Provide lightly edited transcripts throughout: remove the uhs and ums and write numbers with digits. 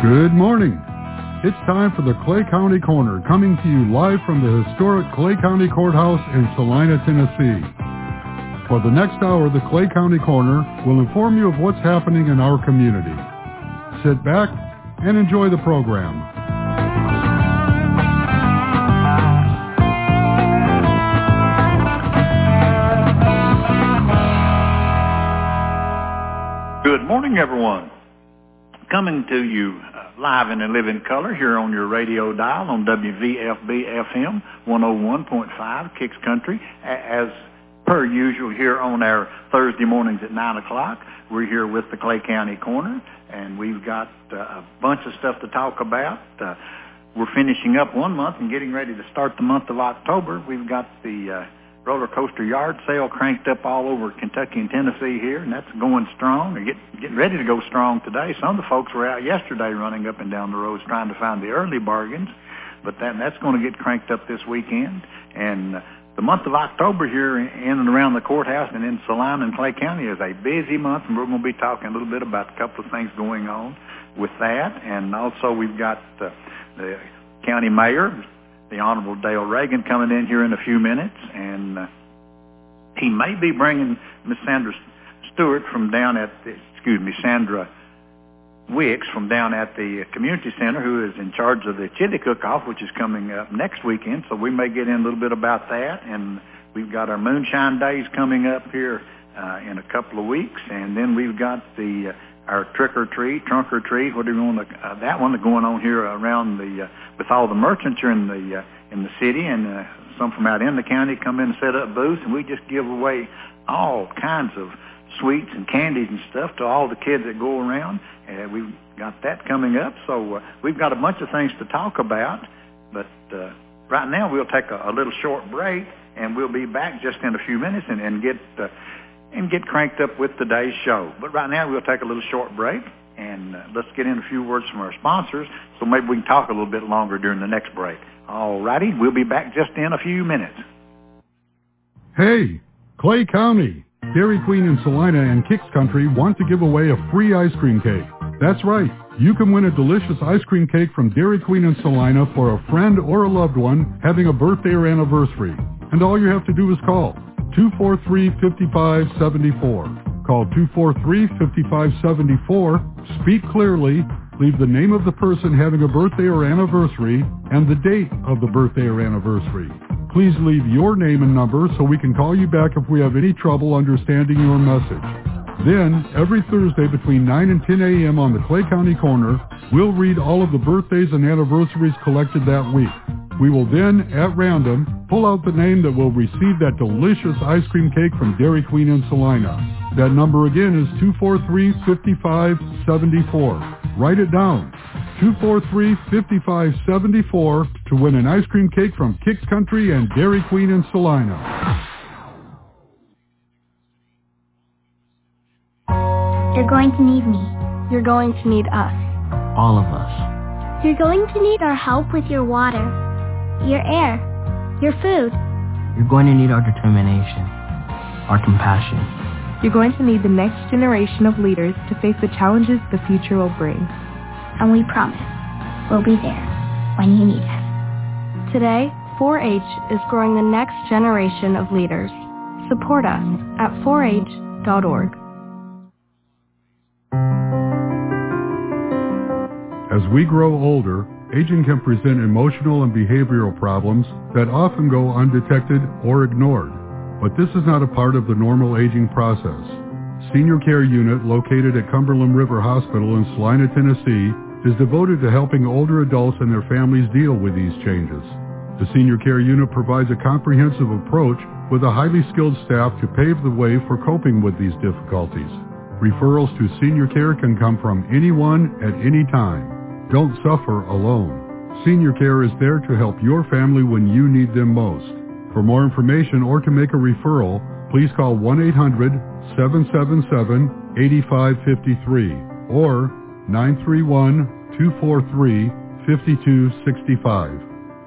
Good morning. It's time for the Clay County Corner, coming to you live from the historic Clay County Courthouse in Salina, Tennessee. For the next hour, the Clay County Corner will inform you of what's happening in our community. Sit back and enjoy the program. Good morning, everyone. Coming to you live and in living color here on your radio dial on WVFB-FM 101.5 Kicks Country. As per usual here on our Thursday mornings at 9 o'clock, we're here with the Clay County Corner, and we've got a bunch of stuff to talk about. We're finishing up one month and getting ready to start the month of October. We've got the roller coaster yard sale cranked up all over Kentucky and Tennessee here, and that's going strong. They're getting ready to go strong today. Some of the folks were out yesterday running up and down the roads trying to find the early bargains, but that's going to get cranked up this weekend. And the month of October here in and around the courthouse and in Salina and Clay County is a busy month, and we're going to be talking a little bit about a couple of things going on with that. And also we've got the county mayor, the Honorable Dale Reagan, coming in here in a few minutes, and he may be bringing Miss Sandra Stewart from down at Sandra Wicks from down at the community center, who is in charge of the chili cook-off, which is coming up next weekend. So we may get in a little bit about that, and we've got our moonshine days coming up here in a couple of weeks, and then we've got our trunk or treat, whatever you want to, that one going on here around with all the merchants here in the city, and some from out in the county come in and set up booths, and we just give away all kinds of sweets and candies and stuff to all the kids that go around. We've got that coming up, so we've got a bunch of things to talk about, but right now we'll take a little short break, and we'll be back just in a few minutes and get cranked up with today's show. But right now we'll take a little short break, and let's get in a few words from our sponsors, so maybe we can talk a little bit longer during the next break. All righty, we'll be back just in a few minutes. Hey, Clay County, Dairy Queen in Salina and Kicks Country want to give away a free ice cream cake. That's right, you can win a delicious ice cream cake from Dairy Queen in Salina for a friend or a loved one having a birthday or anniversary. And all you have to do is call 243-5574. Call 243-5574, speak clearly, leave the name of the person having a birthday or anniversary and the date of the birthday or anniversary. Please leave your name and number so we can call you back if we have any trouble understanding your message. Then, every Thursday between 9 and 10 a.m. on the Clay County Corner, we'll read all of the birthdays and anniversaries collected that week. We will then, at random, pull out the name that will receive that delicious ice cream cake from Dairy Queen in Salina. That number again is 243-5574. Write it down, 243-5574, to win an ice cream cake from Kicks Country and Dairy Queen in Salina. You're going to need me. You're going to need us. All of us. You're going to need our help with your water, your air, your food. You're going to need our determination, our compassion. You're going to need the next generation of leaders to face the challenges the future will bring. And we promise we'll be there when you need us. Today, 4-H is growing the next generation of leaders. Support us at 4h.org. As we grow older, aging can present emotional and behavioral problems that often go undetected or ignored. But this is not a part of the normal aging process. Senior Care Unit, located at Cumberland River Hospital in Salina, Tennessee, is devoted to helping older adults and their families deal with these changes. The Senior Care Unit provides a comprehensive approach with a highly skilled staff to pave the way for coping with these difficulties. Referrals to senior care can come from anyone at any time. Don't suffer alone. Senior Care is there to help your family when you need them most. For more information or to make a referral, please call 1-800-777-8553 or 931-243-5265.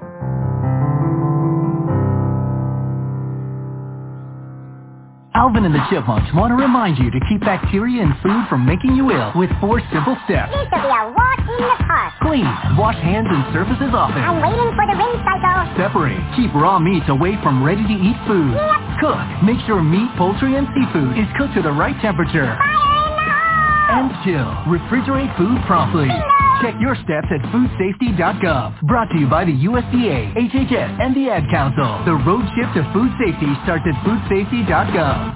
Alvin and the Chipmunks want to remind you to keep bacteria in food from making you ill with 4 simple steps. This will be a walk in the park. Clean. Wash hands and surfaces often. I'm waiting for the ring cycle. Separate. Keep raw meats away from ready-to-eat food. Yep. Cook. Make sure meat, poultry, and seafood is cooked to the right temperature. Fire in the hole! And chill. Refrigerate food promptly. Check your steps at foodsafety.gov. Brought to you by the USDA, HHS, and the Ad Council. The road trip to food safety starts at foodsafety.gov.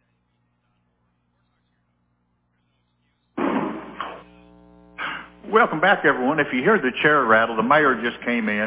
Welcome back, everyone. If you hear the chair rattle, the mayor just came in.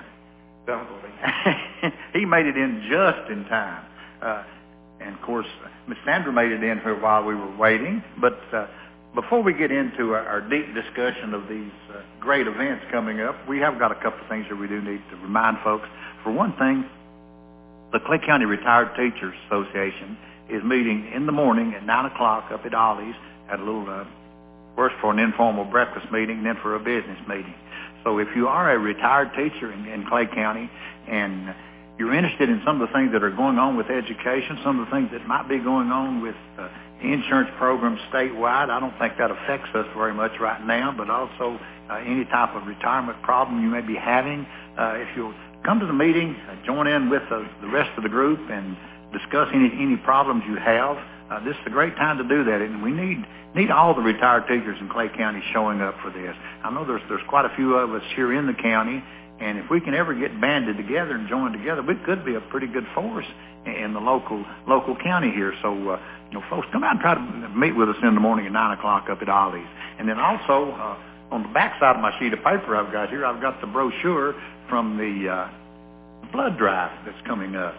He made it in just in time. And, of course, Miss Sandra made it in here while we were waiting. But before we get into our deep discussion of these great events coming up, we have got a couple of things that we do need to remind folks. For one thing, the Clay County Retired Teachers Association is meeting in the morning at 9 o'clock up at Ollie's at a little first for an informal breakfast meeting and then for a business meeting. So if you are a retired teacher in Clay County and you're interested in some of the things that are going on with education, some of the things that might be going on with insurance programs statewide, I don't think that affects us very much right now, but also any type of retirement problem you may be having, if you'll come to the meeting, join in with the rest of the group and discuss any problems you have. This is a great time to do that, and we need all the retired teachers in Clay County showing up for this. I know there's quite a few of us here in the county, and if we can ever get banded together and join together, we could be a pretty good force in the local county here. So, folks, come out and try to meet with us in the morning at 9 o'clock up at Ollie's. And then also, on the back side of my sheet of paper I've got here, I've got the brochure from the blood drive that's coming up.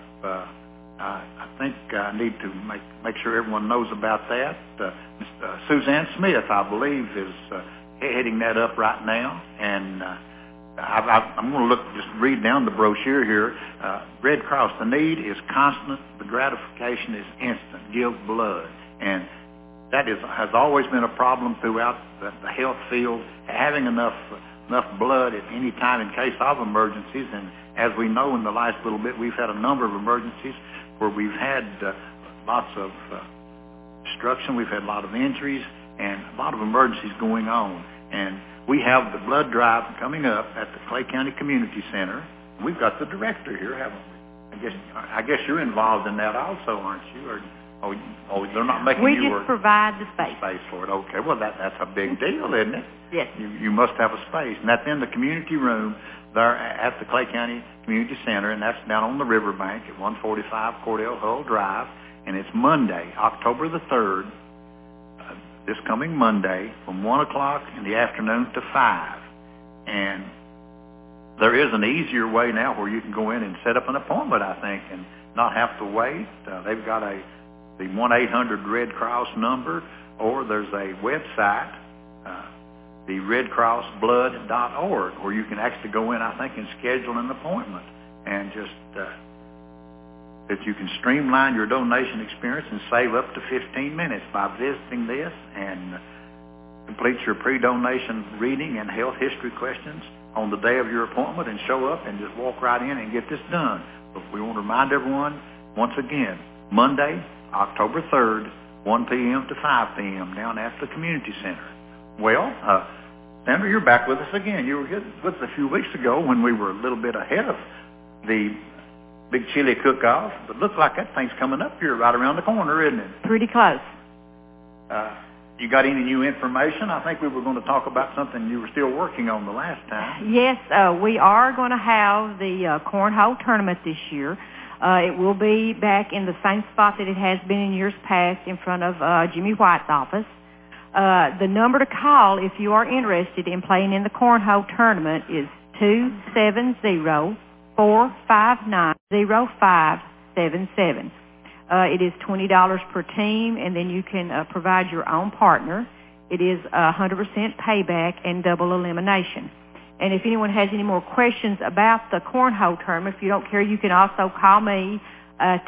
I think I need to make sure everyone knows about that. Suzanne Smith, I believe, is heading that up right now. And I'm going to just read down the brochure here. Red Cross, the need is constant. The gratification is instant. Give blood. And that has always been a problem throughout the health field, having enough blood at any time in case of emergencies. And as we know in the last little bit, we've had a number of emergencies where we've had lots of destruction, we've had a lot of injuries, and a lot of emergencies going on. And we have the blood drive coming up at the Clay County Community Center. We've got the director here, haven't we? I guess you're involved in that also, aren't you? Or they're not making you work. We just provide the space. Space for it. Okay. Well, that's a big deal, isn't it? Yes. You must have a space, and that's in the community room there at the Clay County Community Center, and that's down on the riverbank at 145 Cordell Hull Drive, and it's Monday, October the 3rd, this coming Monday, from 1 o'clock in the afternoon to 5. And there is an easier way now where you can go in and set up an appointment, I think, and not have to wait. They've got the 1-800-RED Cross number, or there's a website, the redcrossblood.org, where you can actually go in, I think, and schedule an appointment, and just that you can streamline your donation experience and save up to 15 minutes by visiting this and complete your pre-donation reading and health history questions on the day of your appointment and show up and just walk right in and get this done. But we want to remind everyone, once again, Monday, October 3rd, 1 p.m. to 5 p.m. down at the community center. Well, Sandra, you're back with us again. You were with us a few weeks ago when we were a little bit ahead of the big chili cook-off, but looks like that thing's coming up here right around the corner, isn't it? Pretty close. You got any new information? I think we were going to talk about something you were still working on the last time. Yes, we are going to have the cornhole tournament this year. It will be back in the same spot that it has been in years past, in front of Jimmy White's office. The number to call if you are interested in playing in the cornhole tournament is 270-459-0577. It is $20 per team, and then you can provide your own partner. It is 100% payback and double elimination. And if anyone has any more questions about the cornhole tournament, if you don't care, you can also call me at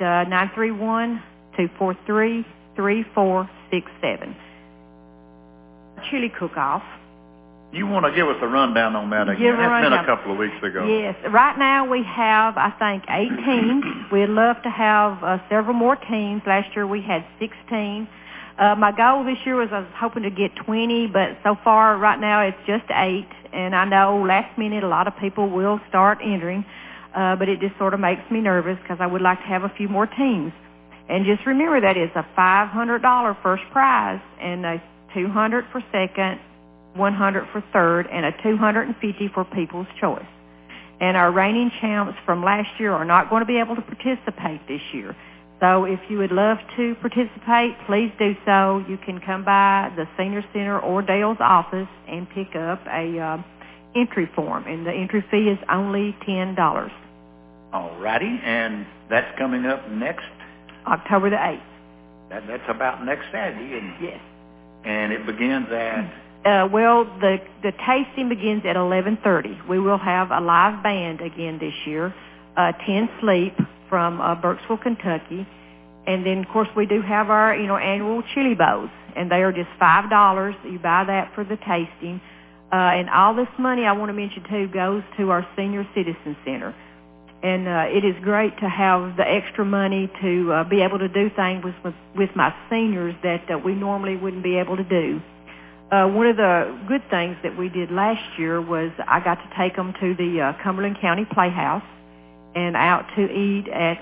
931-243-3467. Chili cook-off. You want to give us a rundown on that again? That's been a couple of weeks ago. Yes. Right now we have, I think, 8 teams. We'd love to have several more teams. Last year we had 16. My goal this year was I was hoping to get 20, but so far right now it's just 8. And I know last minute a lot of people will start entering, but it just sort of makes me nervous because I would like to have a few more teams. And just remember that it's a $500 first prize and a $200 for second, $100 for third, and a $250 for People's Choice. And our reigning champs from last year are not going to be able to participate this year. So if you would love to participate, please do so. You can come by the Senior Center or Dale's office and pick up a entry form, and the entry fee is only $10. All righty, and that's coming up next? October the 8th. That's about next Saturday, isn't it? Yes. And it begins at? Well, the tasting begins at 11:30. We will have a live band again this year, 10 Sleep from Burkesville, Kentucky. And then, of course, we do have our, annual chili bowls, and they are just $5. You buy that for the tasting. And all this money, I want to mention, too, goes to our Senior Citizen Center. And it is great to have the extra money to be able to do things with my seniors that we normally wouldn't be able to do. One of the good things that we did last year was I got to take them to the Cumberland County Playhouse and out to eat at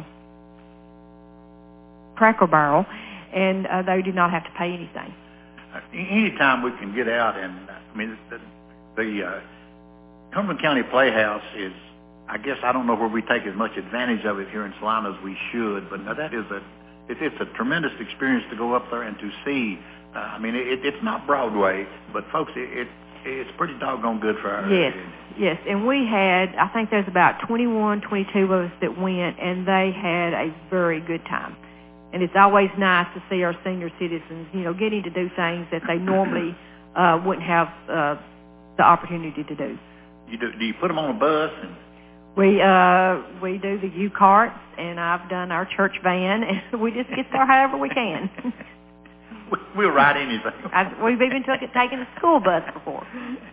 Cracker Barrel, and they did not have to pay anything. Anytime we can get out, and the Cumberland County Playhouse is, I guess I don't know where we take as much advantage of it here in Salina as we should, but that is it's a tremendous experience to go up there and to see. It's not Broadway, but folks, it's pretty doggone good for our Yes, and we had, I think there's about 21, 22 of us that went, and they had a very good time. And it's always nice to see our senior citizens, getting to do things that they normally wouldn't have the opportunity to do. Do you put them on a bus? We do the U-carts, and I've done our church van, and we just get there however we can. We'll ride anything. We've even taken a school bus before.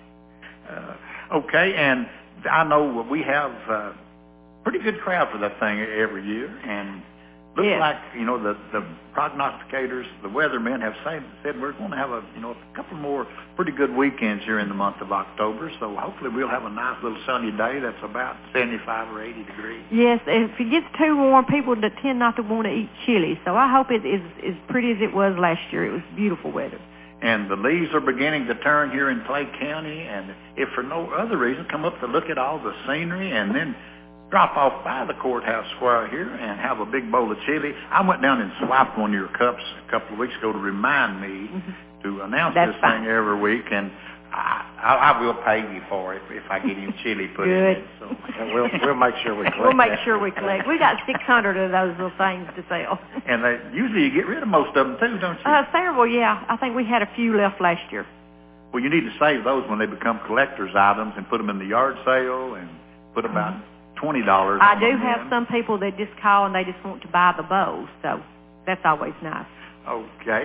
Okay, and I know we have a pretty good crowd for that thing every year, and looks like, the prognosticators, the weathermen have said we're going to have a couple more pretty good weekends here in the month of October, so hopefully we'll have a nice little sunny day that's about 75 or 80 degrees. Yes, if it gets too warm, people tend not to want to eat chili, so I hope it is as pretty as it was last year. It was beautiful weather. And the leaves are beginning to turn here in Clay County, and if for no other reason, come up to look at all the scenery and then drop off by the courthouse square here and have a big bowl of chili. I went down and swiped one of your cups a couple of weeks ago to remind me to announce this thing every week, and I will pay you for it if I get you chili put in it. So we'll make sure we collect. We'll make sure we collect. We got 600 of those little things to sell. And usually you get rid of most of them too, don't you? Several, yeah. I think we had a few left last year. Well, you need to save those when they become collector's items and put them in the yard sale and put about $20. I do have some people that just call and they just want to buy the bowl, so that's always nice. Okay.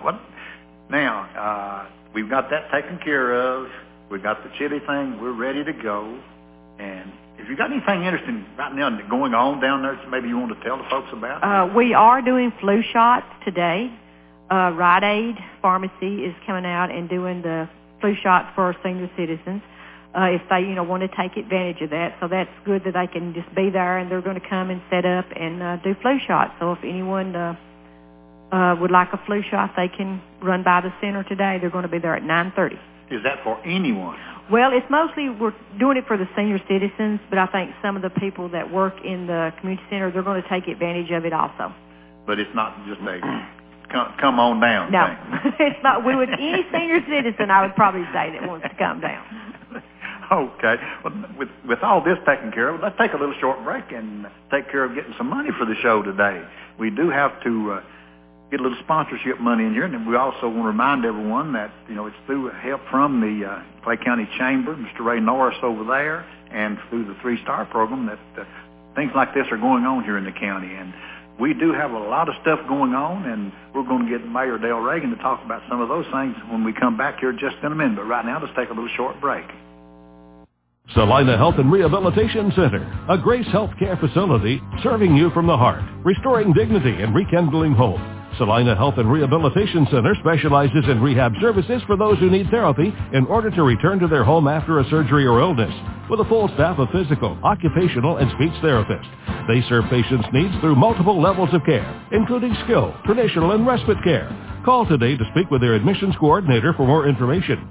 Now, we've got that taken care of. We've got the chili thing. We're ready to go. And if you got anything interesting right now going on down there, maybe you want to tell the folks about? We are doing flu shots today. Rite Aid Pharmacy is coming out and doing the flu shots for our senior citizens. If they, want to take advantage of that. So that's good that they can just be there, and they're going to come and set up and do flu shots. So if anyone would like a flu shot, they can run by the center today. They're going to be there at 9:30. Is that for anyone? Well, it's mostly, we're doing it for the senior citizens, but I think some of the people that work in the community center, they're going to take advantage of it also. But it's not just a come on down No, thing. It's not. We would, any senior citizen, I would probably say, that wants to come down. Okay. Well, with all this taken care of, let's take a little short break and take care of getting some money for the show today. We do have to get a little sponsorship money in here, and we also want to remind everyone that, it's through help from the Clay County Chamber, Mr. Ray Norris over there, and through the 3-Star program that things like this are going on here in the county. And we do have a lot of stuff going on, and we're going to get Mayor Dale Reagan to talk about some of those things when we come back here just in a minute. But right now, let's take a little short break. Salina Health and Rehabilitation Center, a Grace Health Care facility serving you from the heart, restoring dignity and rekindling hope. Salina Health and Rehabilitation Center specializes in rehab services for those who need therapy in order to return to their home after a surgery or illness, with a full staff of physical, occupational, and speech therapists. They serve patients' needs through multiple levels of care, including skilled, traditional, and respite care. Call today to speak with their admissions coordinator for more information.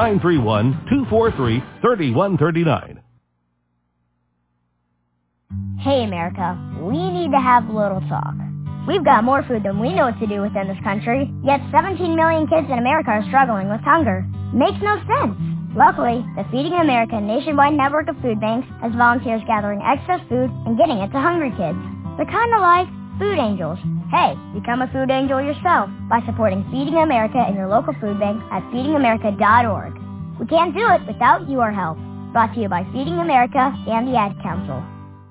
931-243-3139. Hey, America, we need to have a little talk. We've got more food than we know what to do with in this country, yet 17 million kids in America are struggling with hunger. Makes no sense. Luckily, the Feeding America nationwide network of food banks has volunteers gathering excess food and getting it to hungry kids. They're kind of like food angels. Hey, become a food angel yourself by supporting Feeding America in your local food bank at feedingamerica.org. We can't do it without your help. Brought to you by Feeding America and the Ad Council.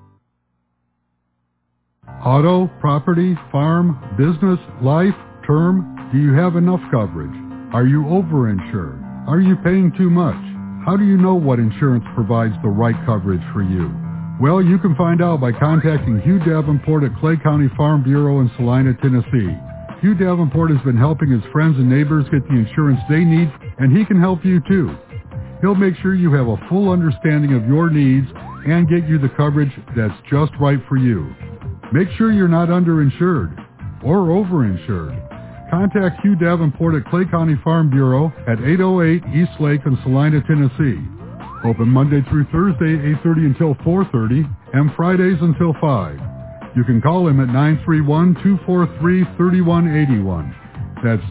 Auto, property, farm, business, life, term, do you have enough coverage? Are you overinsured? Are you paying too much? How do you know what insurance provides the right coverage for you? Well, you can find out by contacting Hugh Davenport at Clay County Farm Bureau in Salina, Tennessee. Hugh Davenport has been helping his friends and neighbors get the insurance they need, and he can help you too. He'll make sure you have a full understanding of your needs and get you the coverage that's just right for you. Make sure you're not underinsured or overinsured. Contact Hugh Davenport at Clay County Farm Bureau at 808 East Lake in Salina, Tennessee. Open Monday through Thursday, 8:30 until 4:30, and Fridays until 5. You can call him at 931-243-3181. That's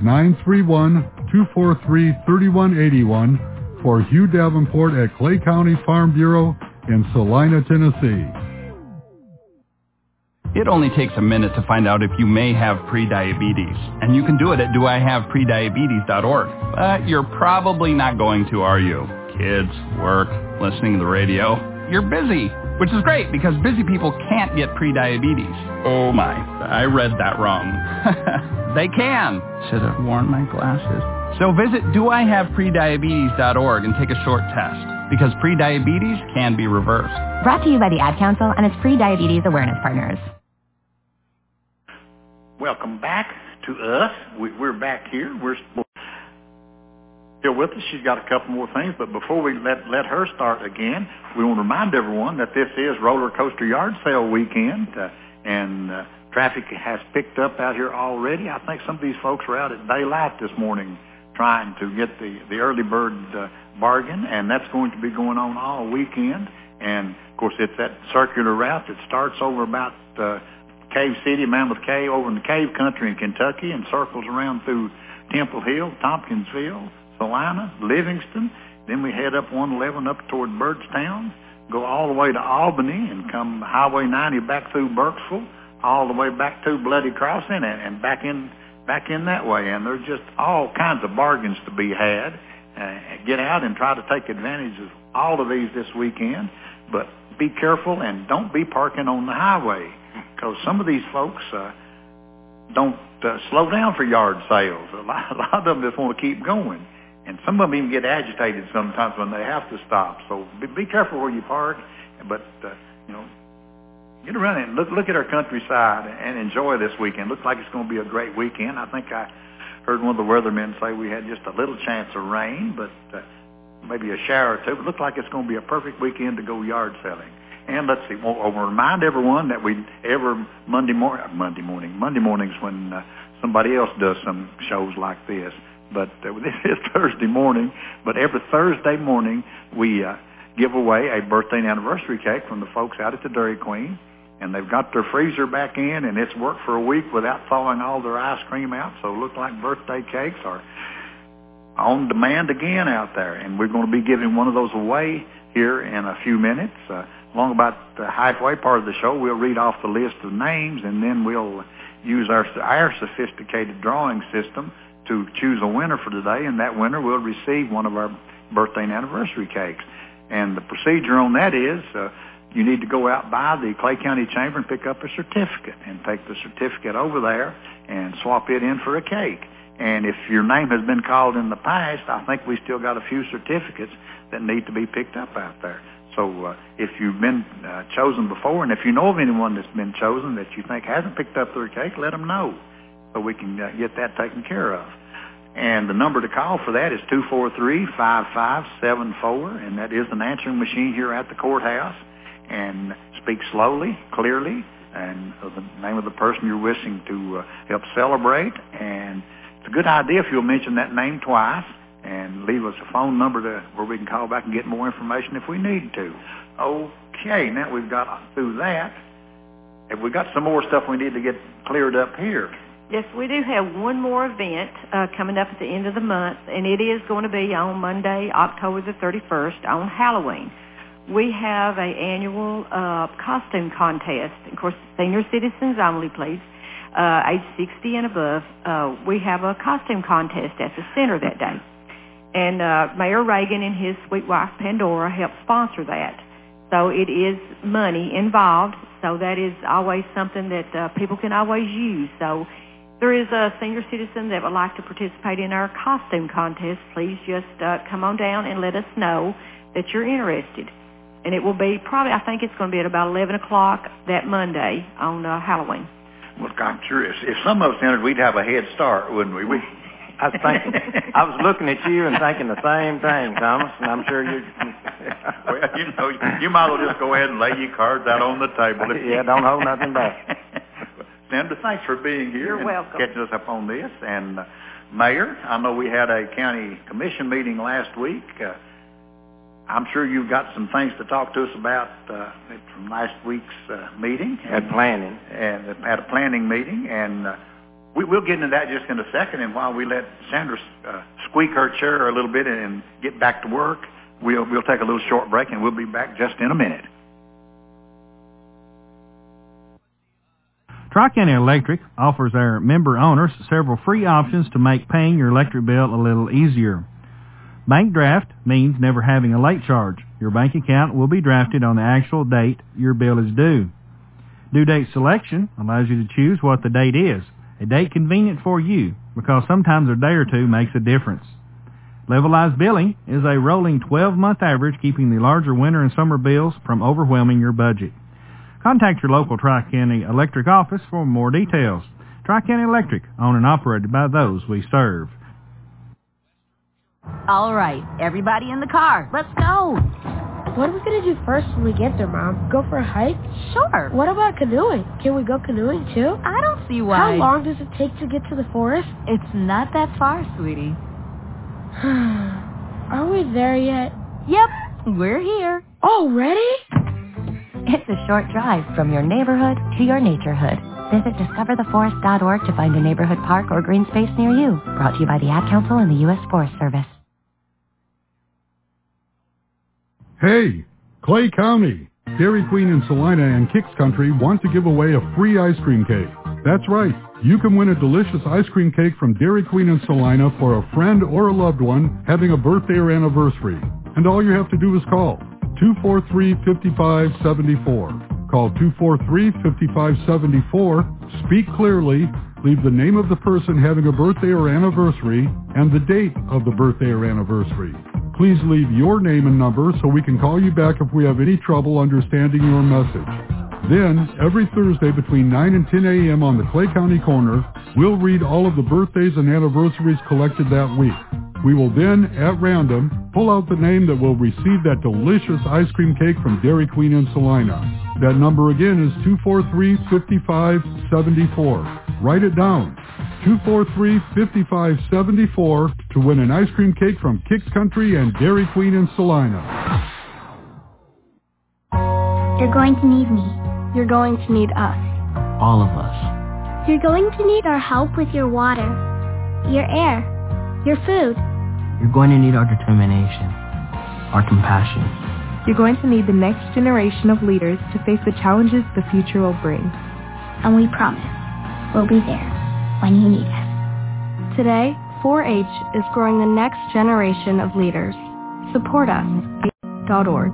931-243-3181 for Hugh Davenport at Clay County Farm Bureau in Salina, Tennessee. It only takes a minute to find out if you may have prediabetes, and you can do it at doihaveprediabetes.org. But you're probably not going to, are you? Kids, work, listening to the radio. You're busy, which is great because busy people can't get prediabetes. Oh my, I read that wrong. They can. Should have worn my glasses. So visit doihaveprediabetes.org and take a short test, because prediabetes can be reversed. Brought to you by the Ad Council and its Prediabetes Awareness Partners. Welcome back to us. We're back here. We're still with us. She's got a couple more things, but before we let her start again, we want to remind everyone that this is Roller Coaster Yard Sale weekend, and traffic has picked up out here already. I think some of these folks were out at daylight this morning trying to get the early bird bargain, and that's going to be going on all weekend. And, of course, it's that circular route that starts over about Cave City, Mammoth Cave, over in the Cave Country in Kentucky, and circles around through Temple Hill, Tompkinsville, Salina, Livingston. Then we head up 111 up toward Byrdstown, go all the way to Albany, and come Highway 90 back through Burkesville, all the way back to Bloody Crossing, and back in that way. And there's just all kinds of bargains to be had. Get out and try to take advantage of all of these this weekend, but be careful and don't be parking on the highway, because some of these folks don't slow down for yard sales. A lot of them just want to keep going, and some of them even get agitated sometimes when they have to stop. So be careful where you park, but get around and look at our countryside and enjoy this weekend. Looks like it's going to be a great weekend. I think I heard one of the weathermen say we had just a little chance of rain, but maybe a shower or two. But it looks like it's going to be a perfect weekend to go yard selling. And let's see, we'll remind everyone that Monday mornings when somebody else does some shows like this. But this is Thursday morning. But every Thursday morning we give away a birthday and anniversary cake from the folks out at the Dairy Queen. And they've got their freezer back in, and it's worked for a week without thawing all their ice cream out. So it looks like birthday cakes are on demand again out there. And we're going to be giving one of those away here in a few minutes. Along about the halfway part of the show, we'll read off the list of names, and then we'll use our sophisticated drawing system to choose a winner for today, and that winner will receive one of our birthday and anniversary cakes. And the procedure on that is you need to go out by the Clay County Chamber and pick up a certificate and take the certificate over there and swap it in for a cake. And if your name has been called in the past, I think we still got a few certificates that need to be picked up out there. So if you've been chosen before, and if you know of anyone that's been chosen that you think hasn't picked up their cake, let them know. so we can get that taken care of. And the number to call for that is 243-5574, and that is an answering machine here at the courthouse. And speak slowly, clearly, and the name of the person you're wishing to help celebrate. And it's a good idea if you'll mention that name twice and leave us a phone number where we can call back and get more information if we need to. Okay, now we've got through that. Have we got some more stuff we need to get cleared up here? Yes, we do have one more event coming up at the end of the month, and it is going to be on Monday, October the 31st, on Halloween. We have an annual costume contest. Of course, senior citizens only, please, age 60 and above. We have a costume contest at the center that day. And Mayor Reagan and his sweet wife, Pandora, helped sponsor that. So it is money involved, so that is always something that people can always use. So there is a senior citizen that would like to participate in our costume contest. Please just come on down and let us know that you're interested. And it will be probably, I think it's going to be at about 11 o'clock that Monday on Halloween. Well, I'm sure if some of us entered, we'd have a head start, wouldn't we? I was looking at you and thinking the same thing, Thomas, and I'm sure you... Well, you might as well just go ahead and lay your cards out on the table. Yeah, don't hold nothing back. Senator, thanks for being here. You're welcome. Catching us up on this. And Mayor, I know we had a county commission meeting last week. I'm sure you've got some things to talk to us about from last week's meeting. At planning. And at a planning meeting. And we'll get into that just in a second. And while we let Sandra squeak her chair a little bit and get back to work, we'll take a little short break, and we'll be back just in a minute. Tri-County Electric offers our member owners several free options to make paying your electric bill a little easier. Bank draft means never having a late charge. Your bank account will be drafted on the actual date your bill is due. Due date selection allows you to choose what the date is, a date convenient for you, because sometimes a day or two makes a difference. Levelized billing is a rolling 12-month average, keeping the larger winter and summer bills from overwhelming your budget. Contact your local Tri-County Electric office for more details. Tri-County Electric, owned and operated by those we serve. All right, everybody in the car. Let's go. What are we going to do first when we get there, Mom? Go for a hike? Sure. What about canoeing? Can we go canoeing, too? I don't see why. How long does it take to get to the forest? It's not that far, sweetie. Are we there yet? Yep, we're here. Already? It's a short drive from your neighborhood to your naturehood. Visit discovertheforest.org to find a neighborhood park or green space near you. Brought to you by the Ad Council and the U.S. Forest Service. Hey, Clay County. Dairy Queen in Salina and Kicks Country want to give away a free ice cream cake. That's right. You can win a delicious ice cream cake from Dairy Queen in Salina for a friend or a loved one having a birthday or anniversary. And all you have to do is call 243-5574. Call 243-5574, speak clearly, leave the name of the person having a birthday or anniversary, and the date of the birthday or anniversary. Please leave your name and number so we can call you back if we have any trouble understanding your message. Then, every Thursday between 9 and 10 a.m. on the Clay County Corner, we'll read all of the birthdays and anniversaries collected that week. We will then, at random, pull out the name that will receive that delicious ice cream cake from Dairy Queen in Salina. That number again is 243-5574. Write it down. 243-5574 to win an ice cream cake from Kicks Country and Dairy Queen in Salina. You're going to need me. You're going to need us. All of us. You're going to need our help with your water, your air, your food. You're going to need our determination, our compassion. You're going to need the next generation of leaders to face the challenges the future will bring. And we promise we'll be there when you need us. Today, 4-H is growing the next generation of leaders. Support us at .org.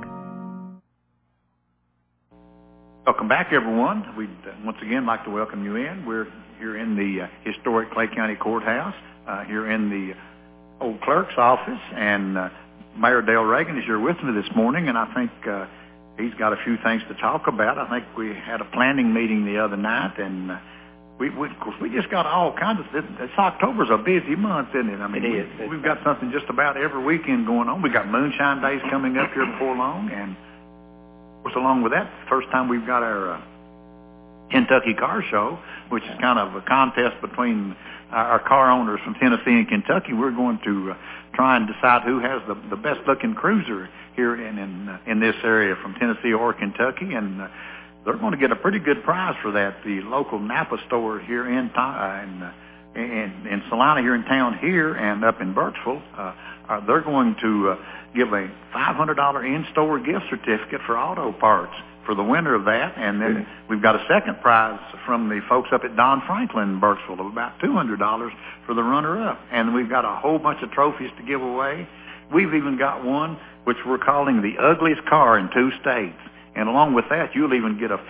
Welcome back, everyone. We'd once again like to welcome you in. We're here in the historic Clay County Courthouse, here in the old clerk's office, and Mayor Dale Reagan is here with me this morning, and I think he's got a few things to talk about. I think we had a planning meeting the other night, and of course, we just got all kinds of. October's a busy month, isn't it? I mean, it is. We've got something just about every weekend going on. We got Moonshine Days coming up here before long, and of course, along with that, first time we've got our Kentucky Car Show, which is kind of a contest between our car owners from Tennessee and Kentucky. We're going to try and decide who has the best looking cruiser here in this area from Tennessee or Kentucky, and they're going to get a pretty good prize for that. The local Napa store here in Salina here in town here and up in Burkesville, they're going to give a $500 in-store gift certificate for auto parts for the winner of that, and then we've got a second prize from the folks up at Don Franklin in Burkesville of about $200 for the runner-up, and we've got a whole bunch of trophies to give away. We've even got one which we're calling the ugliest car in 2 states, and along with that, you'll even get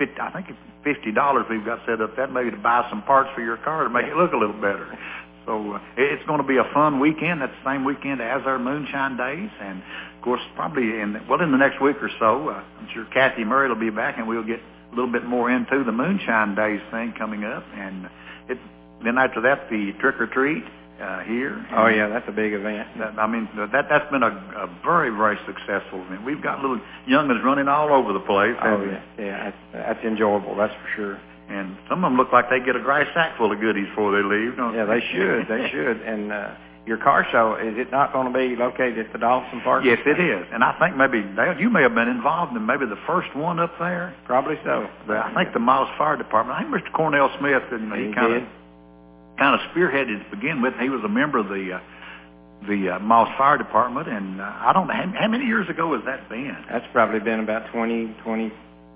$50 we've got set up that maybe to buy some parts for your car to make it look a little better. So it's going to be a fun weekend. That's the same weekend as our Moonshine Days. And, of course, probably in the next week or so, I'm sure Kathy Murray will be back, and we'll get a little bit more into the Moonshine Days thing coming up. And then after that, the trick-or-treat here. Oh, yeah, that's a big event. That's been a very, very successful event. We've got little young'uns running all over the place. Oh, yeah, that's enjoyable, that's for sure. And some of them look like they get a grass sack full of goodies before they leave, don't they? Yeah, they should. They should. And your car show, is it not going to be located at the Dawson Park? Yes, it is. And I think maybe, Dale, you may have been involved in maybe the first one up there. Probably so. I think the Miles Fire Department. I think Mr. Cornell Smith, he kind of spearheaded to begin with. He was a member of the Miles Fire Department, and I don't know, how many years ago has that been? That's probably been about 23,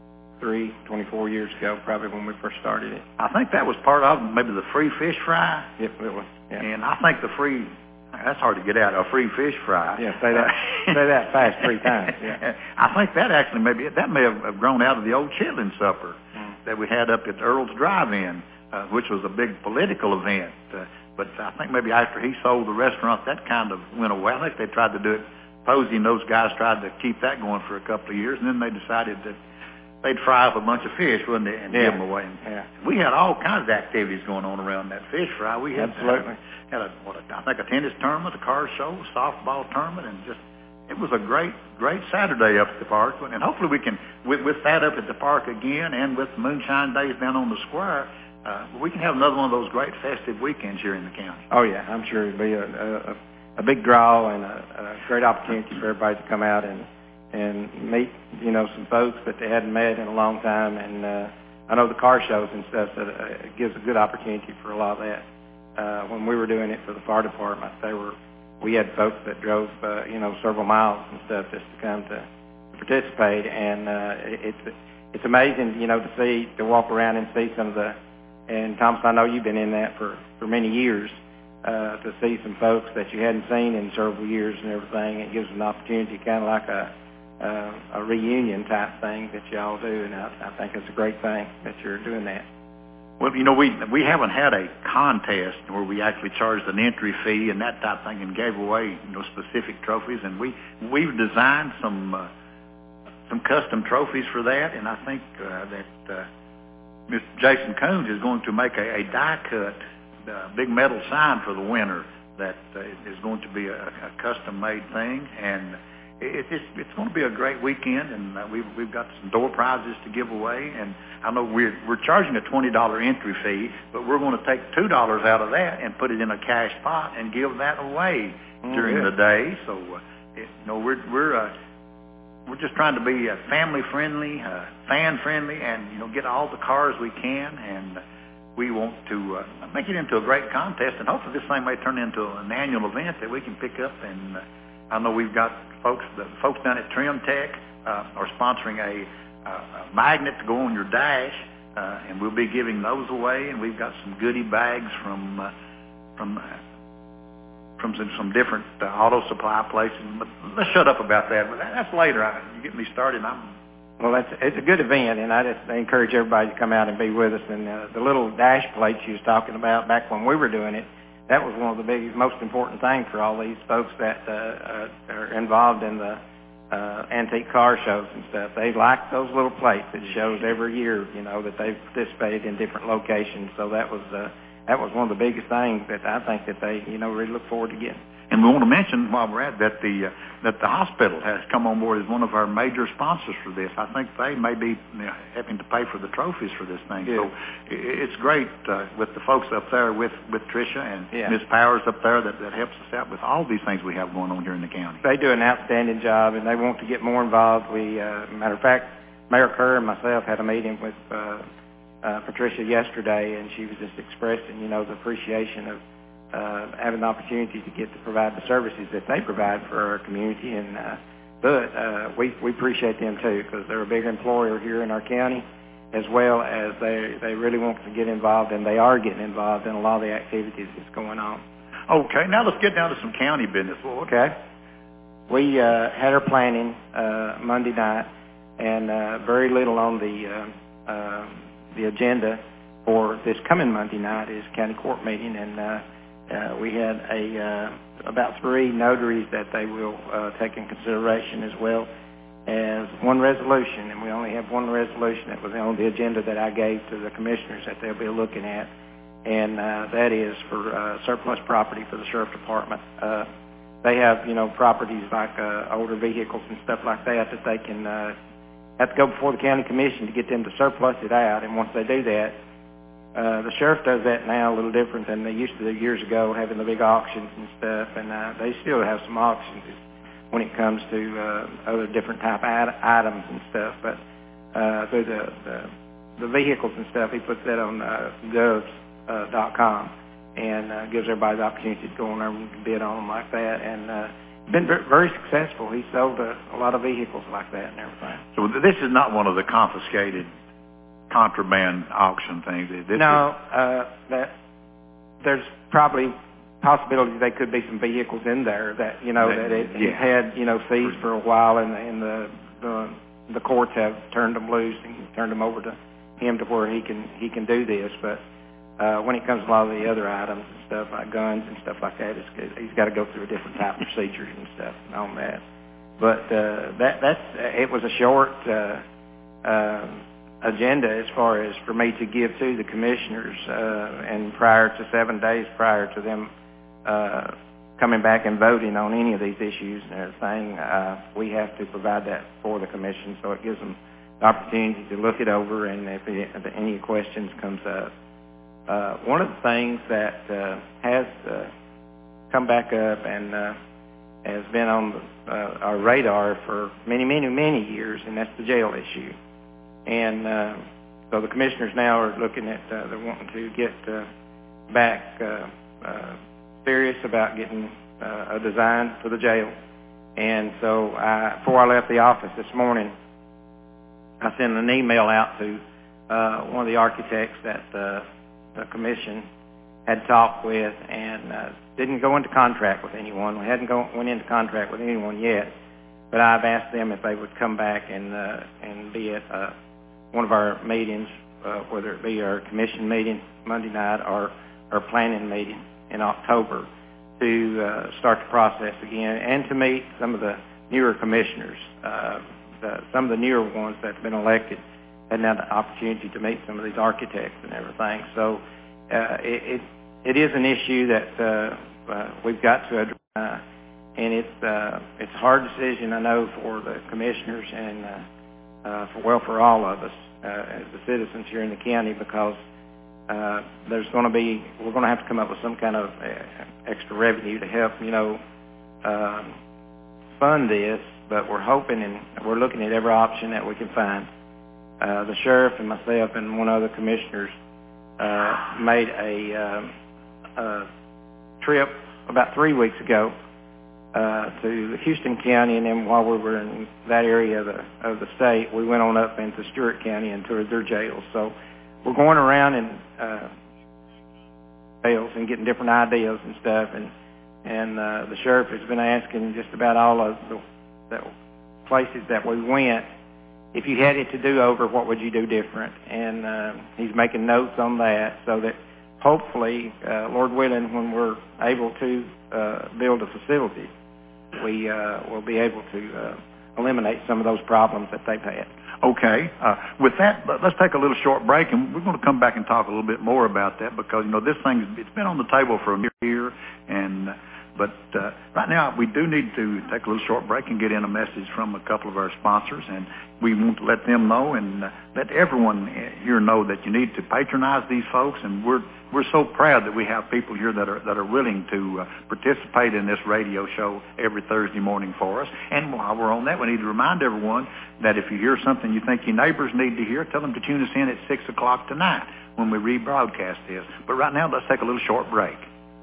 24 years ago, probably when we first started it. I think that was part of maybe the free fish fry. Yep, it was. Yeah. And I think that's hard to get out, a free fish fry. Yeah, say that fast 3 times. Yeah. I think that actually may have grown out of the old Chitlin supper that we had up at Earl's Drive-In, which was a big political event. But I think maybe after he sold the restaurant, that kind of went away. I think they tried to do it. Posey and those guys tried to keep that going for a couple of years, and then they decided that they'd fry up a bunch of fish, wouldn't they, and give them away. Yeah. We had all kinds of activities going on around that fish fry. We had I think a tennis tournament, a car show, a softball tournament, and it was a great Saturday up at the park. And hopefully we can, with that up at the park again, and with Moonshine Days down on the square, we can have another one of those great festive weekends here in the county. Oh yeah, I'm sure it'll be a big draw and a great opportunity for everybody to come out and meet, some folks that they hadn't met in a long time. And I know the car shows and stuff, so it gives a good opportunity for a lot of that. When we were doing it for the fire department, we had folks that drove, several miles and stuff just to come to participate. And it's amazing, to walk around and see some of the, and Thomas, I know you've been in that for many years, to see some folks that you hadn't seen in several years and everything. It gives an opportunity, kind of like a reunion type thing that y'all do, and I think it's a great thing that you're doing that. Well, we haven't had a contest where we actually charged an entry fee and that type of thing and gave away specific trophies, and we've designed some custom trophies for that, and I think that Mr. Jason Coons is going to make a die cut big metal sign for the winner that is going to be a custom made thing, and it's going to be a great weekend, and we've got some door prizes to give away. And I know we're charging a $20 entry fee, but we're going to take $2 out of that and put it in a cash pot and give that away during the day. So we're just trying to be family friendly, fan friendly, and get all the cars we can. And we want to make it into a great contest, and hopefully this thing may turn into an annual event that we can pick up. And I know we've got folks down at Trim Tech are sponsoring a magnet to go on your dash, and we'll be giving those away. And we've got some goodie bags from some different auto supply places. But let's shut up about that. But that's later. You get me started. Well, it's a good event, and I just encourage everybody to come out and be with us. And the little dash plates you was talking about back when we were doing it, that was one of the biggest, most important things for all these folks that are involved in the antique car shows and stuff. They like those little plates that shows every year, that they've participated in different locations. So that was one of the biggest things that I think that they, really look forward to getting. And we want to mention while we're at that the hospital has come on board as one of our major sponsors for this. I think they may be having to pay for the trophies for this thing. Yeah. So it's great with the folks up there with Tricia and Ms. Powers up there that helps us out with all these things we have going on here in the county. They do an outstanding job, and they want to get more involved. Matter of fact, Mayor Kerr and myself had a meeting with Patricia yesterday, and she was just expressing, the appreciation of having the opportunity to get to provide the services that they provide for our community, and but we appreciate them too, because they're a big employer here in our county, as well as they really want to get involved, and they are getting involved in a lot of the activities that's going on. Okay, now let's get down to some county business. Okay, we had our planning Monday night, and very little on the agenda for this coming Monday night is county court meeting, and we had about 3 notaries that they will take in consideration, as well as one resolution, and we only have one resolution that was on the agenda that I gave to the commissioners that they'll be looking at, and that is for surplus property for the sheriff department. They have, properties like older vehicles and stuff like that they can have to go before the county commission to get them to surplus it out, and once they do that, the sheriff does that now a little different than they used to do years ago, having the big auctions and stuff, and they still have some auctions when it comes to other different type items and stuff, but through the vehicles and stuff, he puts that on govs.com and gives everybody the opportunity to go on there and bid on them like that, and been very successful. He sold a lot of vehicles like that and everything. So this is not one of the confiscated contraband auction things. There's probably possibility there could be some vehicles in there that that it had seized for a while, and the courts have turned them loose and turned them over to him to where he can do this. But when it comes to a lot of the other items and stuff like guns and stuff like that, he's got to go through a different type of procedures and stuff on that. But it was a short agenda as far as for me to give to the commissioners, and prior to 7 days prior to them coming back and voting on any of these issues and everything, we have to provide that for the commission, so it gives them the opportunity to look it over, and if any questions comes up. One of the things that has come back up and has been on our radar for many, many, many years, and that's the jail issue. And so the commissioners now are looking at, they're wanting to get back serious about getting a design for the jail. And so before I left the office this morning, I sent an email out to one of the architects that the commission had talked with, and didn't go into contract with anyone. We hadn't went into contract with anyone yet, but I've asked them if they would come back and be at one of our meetings, whether it be our commission meeting Monday night or our planning meeting in October, to start the process again, and to meet some of the newer commissioners. Some of the newer ones that have been elected hadn't had the opportunity to meet some of these architects and everything. So it is an issue that we've got to address, and it's a hard decision, I know, for the commissioners and for all of us as the citizens here in the county, because we're going to have to come up with some kind of extra revenue to help fund this, but we're hoping and we're looking at every option that we can find. The sheriff and myself and one other commissioners made a trip about 3 weeks ago to Houston County, and then while we were in that area of the state, we went on up into Stewart County and toured their jails. So we're going around and jails and getting different ideas and stuff, and the sheriff has been asking just about all of the places that we went, if you had it to do over, what would you do different? And he's making notes on that, so that hopefully, Lord willing, when we're able to build a facility, we will be able to eliminate some of those problems that they've had. Okay. With that, let's take a little short break, and we're going to come back and talk a little bit more about that because, this thing, it's been on the table for a year, but right now we do need to take a little short break and get in a message from a couple of our sponsors, and we want to let them know and let everyone here know that you need to patronize these folks, and we're so proud that we have people here that are willing to participate in this radio show every Thursday morning for us. And while we're on that, we need to remind everyone that if you hear something you think your neighbors need to hear, tell them to tune us in at 6 o'clock tonight when we rebroadcast this. But right now, let's take a little short break.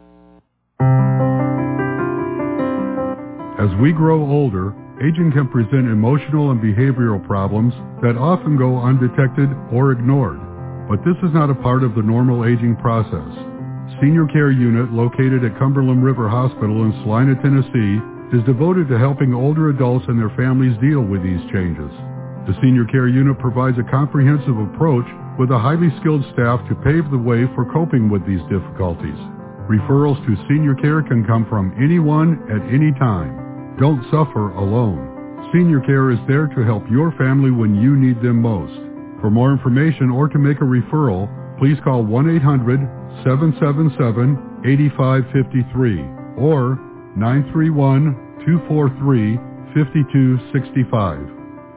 As we grow older, aging can present emotional and behavioral problems that often go undetected or ignored. But this is not a part of the normal aging process. Senior Care Unit, located at Cumberland River Hospital in Salina, Tennessee, is devoted to helping older adults and their families deal with these changes. The Senior Care Unit provides a comprehensive approach with a highly skilled staff to pave the way for coping with these difficulties. Referrals to senior care can come from anyone at any time. Don't suffer alone. Senior Care is there to help your family when you need them most. For more information or to make a referral, please call 1-800-777-8553 or 931-243-5265.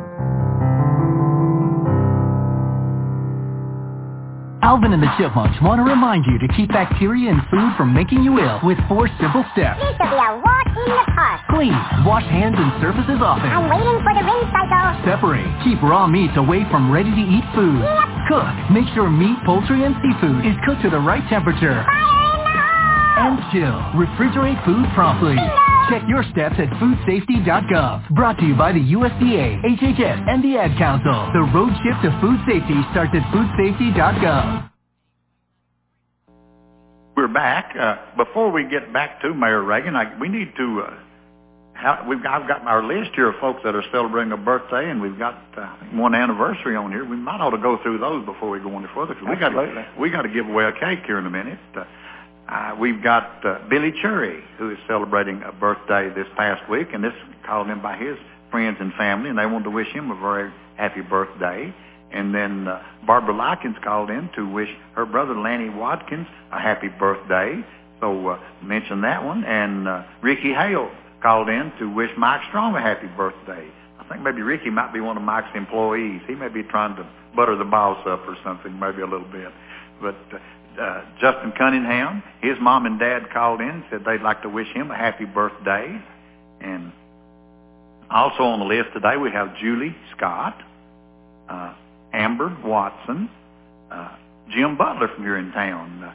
Alvin and the Chipmunks want to remind you to keep bacteria in food from making you ill with 4 simple steps. This will be a walk in the park. Clean. Wash hands and surfaces often. I'm waiting for the ring cycle. Separate. Keep raw meats away from ready-to-eat food. Yep. Cook. Make sure meat, poultry, and seafood is cooked to the right temperature. Fire in the hole! And chill. Refrigerate food promptly. Check your steps at foodsafety.gov. Brought to you by the USDA, HHS, and the Ad Council. The road trip to food safety starts at foodsafety.gov. We're back. Before we get back to Mayor Reagan, we need to. I've got our list here of folks that are celebrating a birthday, and we've got one anniversary on here. We might ought to go through those before we go any further. Cause we got to give away a cake here in a minute. We've got Billy Cherry, who is celebrating a birthday this past week, and this called in by his friends and family, and they wanted to wish him a very happy birthday. And then Barbara Likens called in to wish her brother Lanny Watkins a happy birthday. So mention that one. And Ricky Hale called in to wish Mike Strong a happy birthday. I think maybe Ricky might be one of Mike's employees. He may be trying to butter the boss up or something, maybe a little bit. But Justin Cunningham, his mom and dad called in and said they'd like to wish him a happy birthday. And also on the list today we have Julie Scott, Amber Watson, Jim Butler from here in town.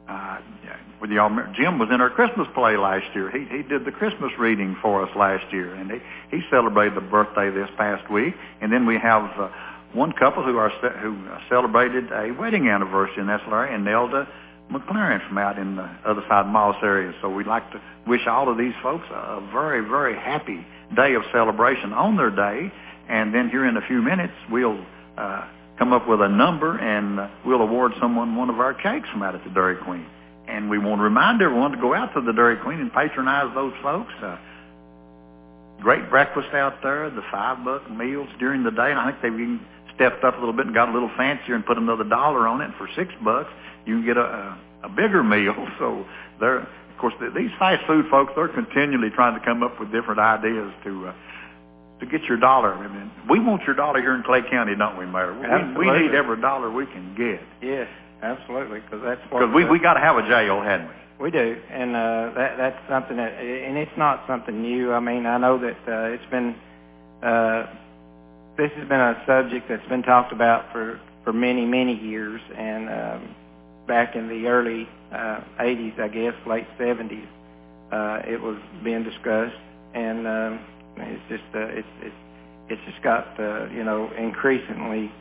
Jim was in our Christmas play last year. He did the Christmas reading for us last year, and he celebrated the birthday this past week. And then we have one couple who celebrated a wedding anniversary, and that's Larry and Nelda McLaren from out in the other side of Moss area. So we'd like to wish all of these folks a very, very happy day of celebration on their day. And then here in a few minutes, we'll come up with a number, and we'll award someone one of our cakes from out at the Dairy Queen. And we want to remind everyone to go out to the Dairy Queen and patronize those folks. Great breakfast out there, the $5 meals during the day, and I think they've even stepped up a little bit and got a little fancier and put another $1 on it. And for $6, you can get a bigger meal. So they're, of course, these fast food folks, they're continually trying to come up with different ideas to get your dollar. I mean, we want your dollar here in Clay County, don't we, Mayor? We need every dollar we can get. Yes, absolutely, because we got to have a jail, hadn't we? We do, and that's something that, and it's not something new. I mean, I know that it's been this has been a subject that's been talked about for many, many years, and back in the early 80s, I guess, late 70s, it was being discussed, and it's just got increasingly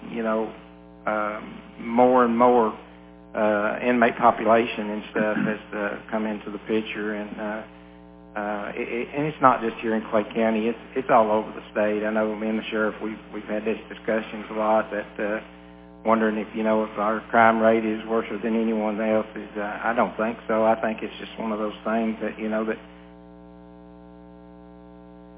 more and more inmate population and stuff has come into the picture, and it's not just here in Clay County. It's all over the state. I know me and the sheriff we've had these discussions a lot. That wondering if our crime rate is worse than anyone else's. I don't think so. I think it's just one of those things that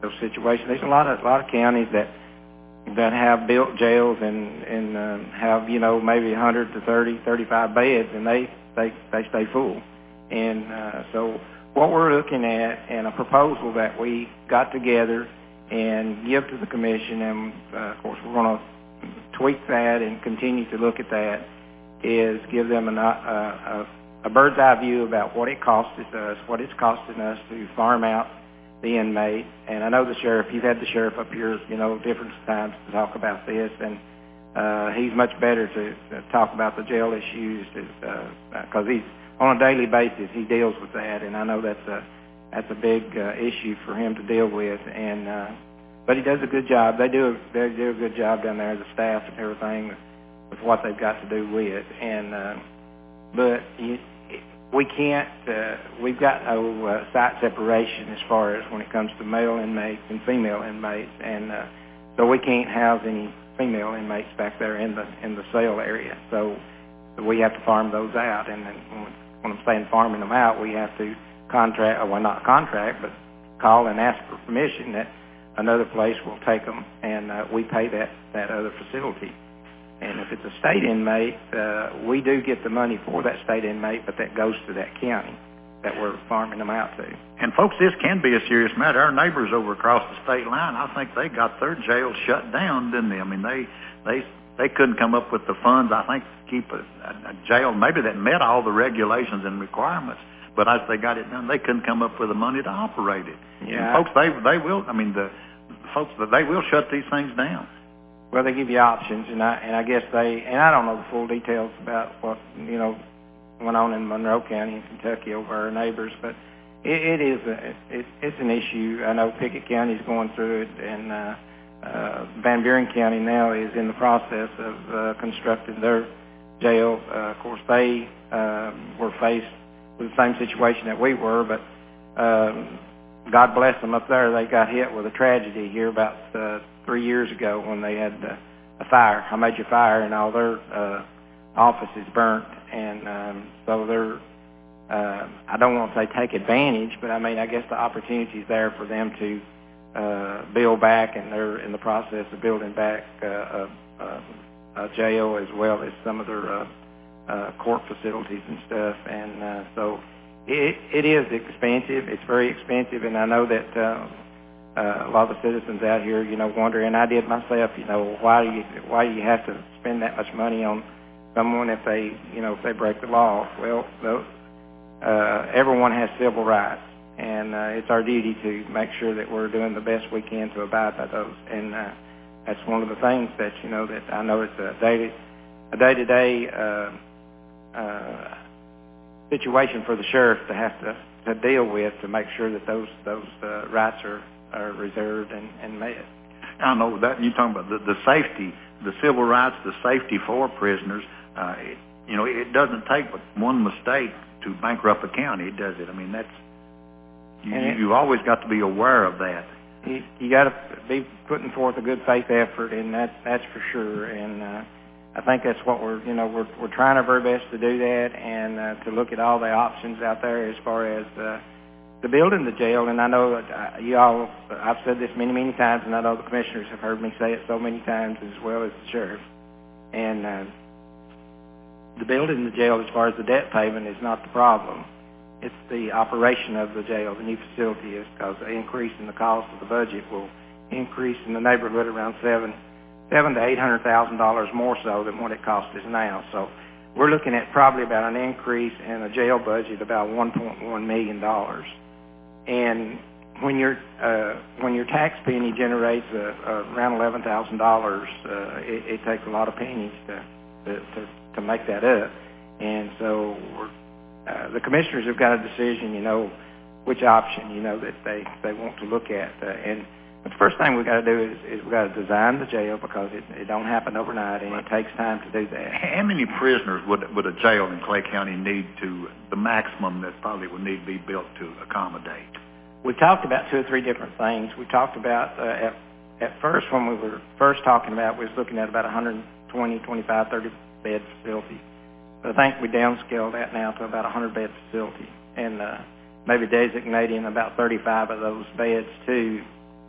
those situations. There's a lot of counties that have built jails and have maybe 100 to 30, 35 beds, and they stay full. And so what we're looking at, and a proposal that we got together and give to the commission, and of course we're going to tweak that and continue to look at that, is give them a bird's eye view about what it costing us to farm out the inmate. And I know the sheriff, you've had the sheriff up here, different times to talk about this, and he's much better to talk about the jail issues because he's on a daily basis, he deals with that, and I know that's a big issue for him to deal with. And but he does a good job. They do a good job down there, the staff and everything, with what they've got to do with. And but we can't. We've got no site separation as far as when it comes to male inmates and female inmates, and so we can't house any female inmates back there in the cell area. So we have to farm those out. And then when I'm saying farming them out, we have to contract, well, not contract, but call and ask for permission that another place will take them, and we pay that other facility. And if it's a state inmate, we do get the money for that state inmate, but that goes to that county that we're farming them out to. And folks, this can be a serious matter. Our neighbors over across the state line, I think they got their jail shut down, didn't they? I mean, they couldn't come up with the funds, I think, to keep a jail maybe that met all the regulations and requirements. But as they got it done, they couldn't come up with the money to operate it. Yeah. And folks, they will. I mean, the folks, they will shut these things down. Well, they give you options, and I guess I don't know the full details about what went on in Monroe County in Kentucky over our neighbors, but it's an issue. I know Pickett County is going through it, and Van Buren County now is in the process of constructing their jail. Of course, they were faced with the same situation that we were, but God bless them up there. They got hit with a tragedy here about 3 years ago when they had a major fire, and all their offices burnt. And so they're, I don't want to say take advantage, but I mean, I guess the opportunity is there for them to build back, and they're in the process of building back a jail as well as some of their court facilities and stuff. And so it is expensive. It's very expensive, and I know that a lot of the citizens out here, wonder, and I did myself, why do you have to spend that much money on someone if they break the law? Well, everyone has civil rights, and it's our duty to make sure that we're doing the best we can to abide by those. And that's one of the things that that I know it's a day-to-day situation for the sheriff to have to deal with, to make sure that those rights are reserved and met. I know that you're talking about the safety, the civil rights, the safety for prisoners. It doesn't take but one mistake to bankrupt a county, does it? I mean, that's you've always got to be aware of that. You got to be putting forth a good faith effort, and that's for sure. And I think that's what we're trying our very best to do that, and to look at all the options out there as far as the building the jail. And I know I've said this many, many times, and I know the commissioners have heard me say it so many times as well as the sheriff. And the building the jail, as far as the debt payment, is not the problem. It's the operation of the jail, the new facility, is because the increase in the cost of the budget will increase in the neighborhood around $700,000 to $800,000 more so than what it costs us now. So we're looking at probably about an increase in a jail budget about $1.1 million. And when your tax penny generates around $11,000, it takes a lot of pennies to make that up. And so the commissioners have got a decision, which option, that they want to look at. And the first thing we've got to do is we've got to design the jail, because it don't happen overnight, and it takes time to do that. How many prisoners would a jail in Clay County need the maximum that probably would need to be built to accommodate? We talked about 2 or 3 different things. We talked about, at first, when we were first talking about, we was looking at about 120, 25, 30 bed facility. But I think we downscaled that now to about 100 bed facility, and maybe designating about 35 of those beds to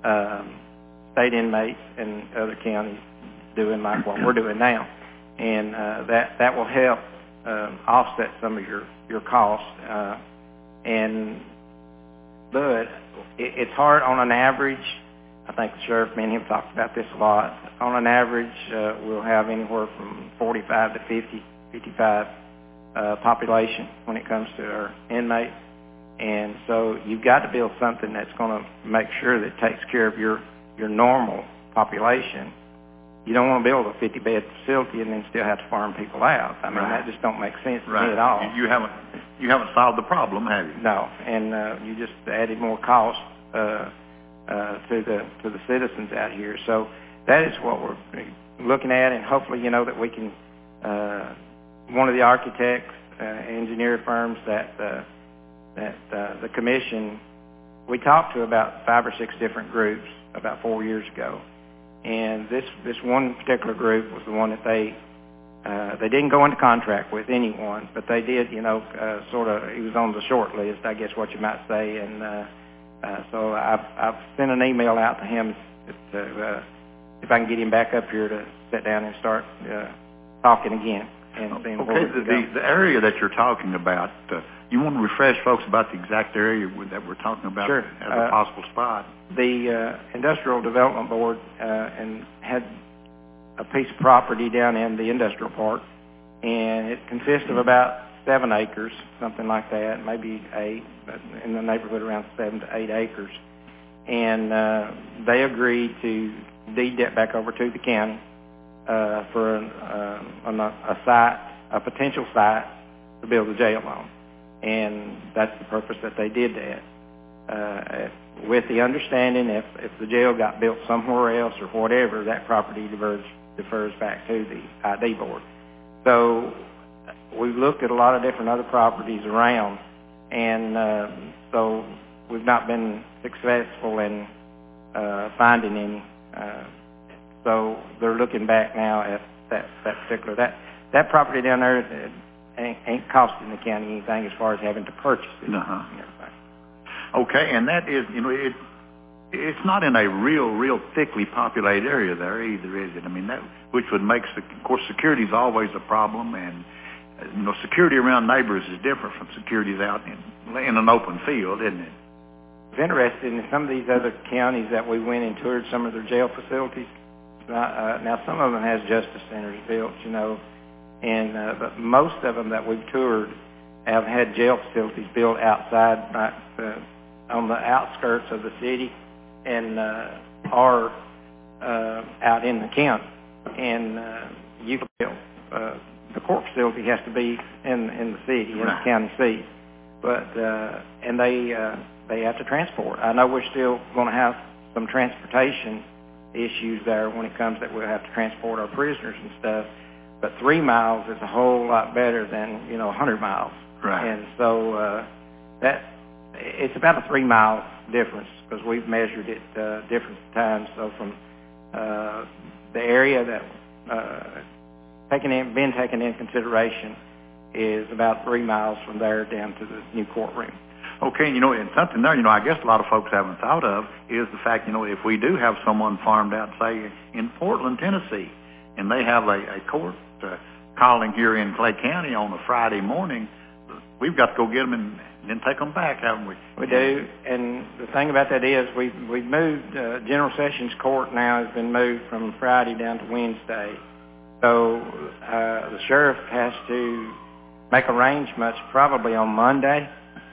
state inmates in other counties doing like what we're doing now, and that will help offset some of your costs. But it's hard on an average. I think the sheriff, me and him talked about this a lot. On an average, we'll have anywhere from 45 to 55 population when it comes to our inmates. And so you've got to build something that's going to make sure that it takes care of your normal population. You don't want to build a 50-bed facility and then still have to farm people out. I mean, that just don't make sense to me at all. You haven't solved the problem, have you? No, and you just added more cost to the citizens out here. So that is what we're looking at, and hopefully, that we can. One of the architects, engineer firms that the commission, we talked to about 5 or 6 different groups about 4 years ago, and this one particular group was the one that they didn't go into contract with anyone, but they did, sort of. He was on the short list, I guess what you might say, and so I've sent an email out to him if I can get him back up here to sit down and start talking again. The area that you're talking about, you want to refresh folks about the exact area that we're talking about as a possible spot. The Industrial Development Board and had a piece of property down in the industrial park, and it consists of about 7 acres, something like that, maybe 8, but in the neighborhood around 7 to 8 acres. And they agreed to deed that back over to the county for a potential site to build a jail on. And that's the purpose that they did that. With the understanding if the jail got built somewhere else or whatever, that property defers back to the ID board. So we've looked at a lot of different other properties around, and so we've not been successful in finding any. So they're looking back now at that particular that property down there ain't costing the county anything as far as having to purchase it. Okay, and that is, it's not in a real thickly populated area there either, is it? I mean, that which would make, of course, security is always a problem, and security around neighbors is different from securities out in an open field, isn't it? It's interesting in some of these other counties that we went and toured some of their jail facilities. Now some of them has justice centers built, and but most of them that we've toured have had jail facilities built outside, on the outskirts of the city, and are out in the county. And you can build the court facility has to be in the city, in the county seat, but and they have to transport. I know we're still going to have some transportation issues there when it comes that we'll have to transport our prisoners and stuff, but 3 miles is a whole lot better than 100 miles. Right. And so that it's about a 3-mile difference because we've measured it different times. So from the area that been taken in consideration is about 3 miles from there down to the new courtroom. Okay, and something there, I guess a lot of folks haven't thought of is the fact, if we do have someone farmed out, say, in Portland, Tennessee, and they have a court calling here in Clay County on a Friday morning, we've got to go get them and then take them back, haven't we? We do, and the thing about that is we've moved, General Sessions Court now has been moved from Friday down to Wednesday. So the sheriff has to make arrangements probably on Monday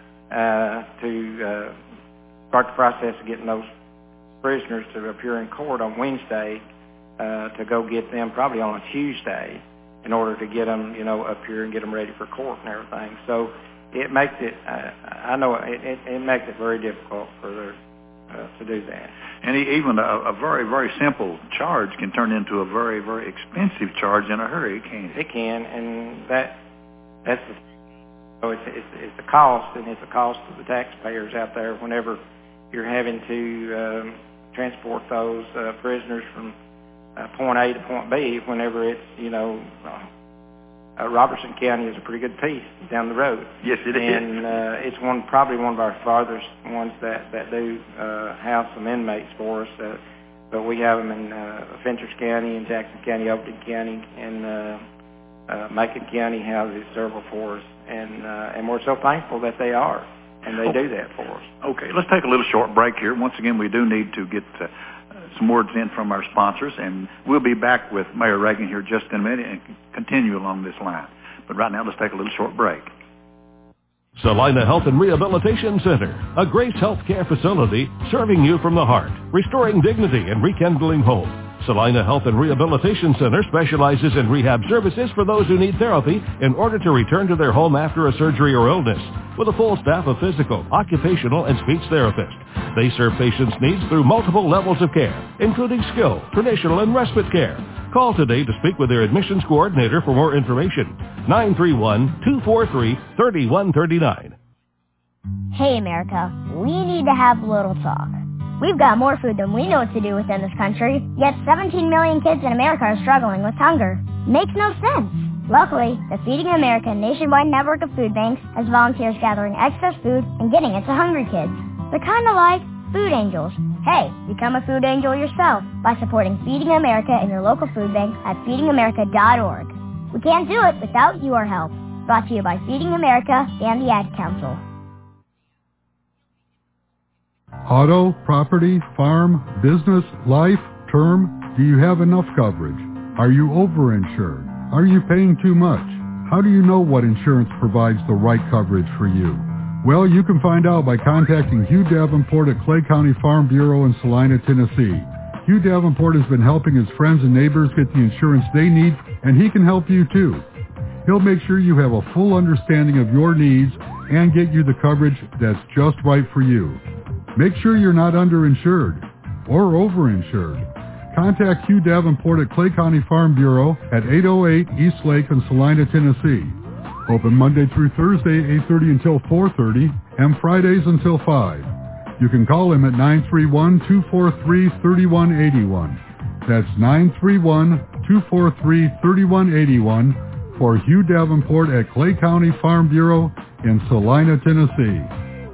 to start the process of getting those prisoners to appear in court on Wednesday to go get them probably on a Tuesday in order to get them, up here and get them ready for court and everything. So it makes it, I know it makes it very difficult for them to do that. And even a very, very simple charge can turn into a very, very expensive charge in a hurry, can't it? It can, and that's the. So it's a cost, and it's a cost to the taxpayers out there whenever you're having to transport those prisoners from point A to point B. Whenever it's Robertson County is a pretty good piece down the road. Yes, it is. And it's probably one of our farthest ones that do house some inmates for us. But we have them in Fentress County and Jackson County, Overton County, and Macon County houses several for us. And we're so thankful that they are, and they do that for us. Okay, let's take a little short break here. Once again, we do need to get some words in from our sponsors, and we'll be back with Mayor Reagan here just in a minute and continue along this line. But right now, let's take a little short break. Salina Health and Rehabilitation Center, a Grace Healthcare facility serving you from the heart, restoring dignity and rekindling hope. Salina Health and Rehabilitation Center specializes in rehab services for those who need therapy in order to return to their home after a surgery or illness, with a full staff of physical, occupational, and speech therapists. They serve patients' needs through multiple levels of care, including skilled, traditional, and respite care. Call today to speak with their admissions coordinator for more information. 931-243-3139. Hey, America, we need to have a little talk. We've got more food than we know what to do with in this country, yet 17 million kids in America are struggling with hunger. Makes no sense. Luckily, the Feeding America nationwide network of food banks has volunteers gathering excess food and getting it to hungry kids. They're kind of like food angels. Hey, become a food angel yourself by supporting Feeding America in your local food bank at feedingamerica.org. We can't do it without your help. Brought to you by Feeding America and the Ad Council. Auto, property, farm, business, life, term, do you have enough coverage? Are you overinsured? Are you paying too much? How do you know what insurance provides the right coverage for you? Well, you can find out by contacting Hugh Davenport at Clay County Farm Bureau in Salina, Tennessee. Hugh Davenport has been helping his friends and neighbors get the insurance they need, and he can help you too. He'll make sure you have a full understanding of your needs and get you the coverage that's just right for you. Make sure you're not underinsured or overinsured. Contact Hugh Davenport at Clay County Farm Bureau at 808 East Lake in Salina, Tennessee. Open Monday through Thursday, 8:30 until 4:30, and Fridays until 5. You can call him at 931-243-3181. That's 931-243-3181 for Hugh Davenport at Clay County Farm Bureau in Salina, Tennessee.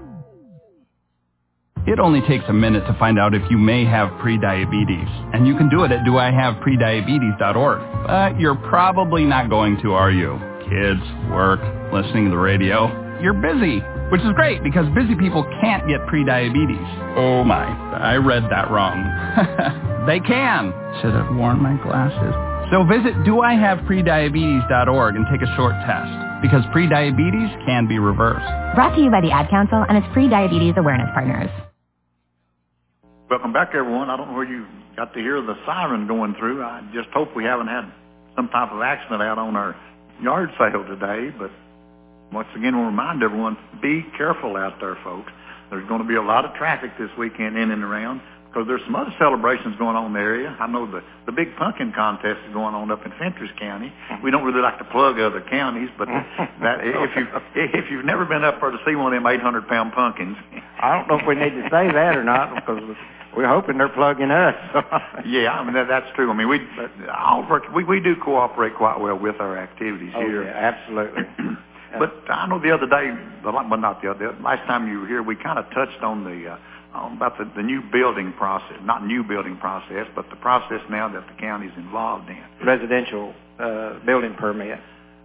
It only takes a minute to find out if you may have prediabetes, and you can do it at doihaveprediabetes.org. But you're probably not going to, are you? Kids, work, listening to the radio. You're busy, which is great because busy people can't get prediabetes. Oh my, I read that wrong. They can. Should have worn my glasses. So visit doihaveprediabetes.org and take a short test, because prediabetes can be reversed. Brought to you by the Ad Council and its Pre-Diabetes Awareness Partners. Welcome back, everyone. I don't know where you got to hear the siren going through. I just hope we haven't had some type of accident out on our yard sale today. But once again, we'll remind everyone, be careful out there, folks. There's going to be a lot of traffic this weekend in and around, because there's some other celebrations going on in the area. I know the big pumpkin contest is going on up in Fentress County. We don't really like to plug other counties, but that if you've never been up there to see one of them 800-pound pumpkins, I don't know if we need to say that or not, because we're hoping they're plugging us. Yeah, I mean that's true. I mean we do cooperate quite well with our activities here. Yeah, absolutely. But I know the other day, last time you were here, we kind of touched on about the new building process, not new building process, but the process now that the county's involved in. Residential building permit.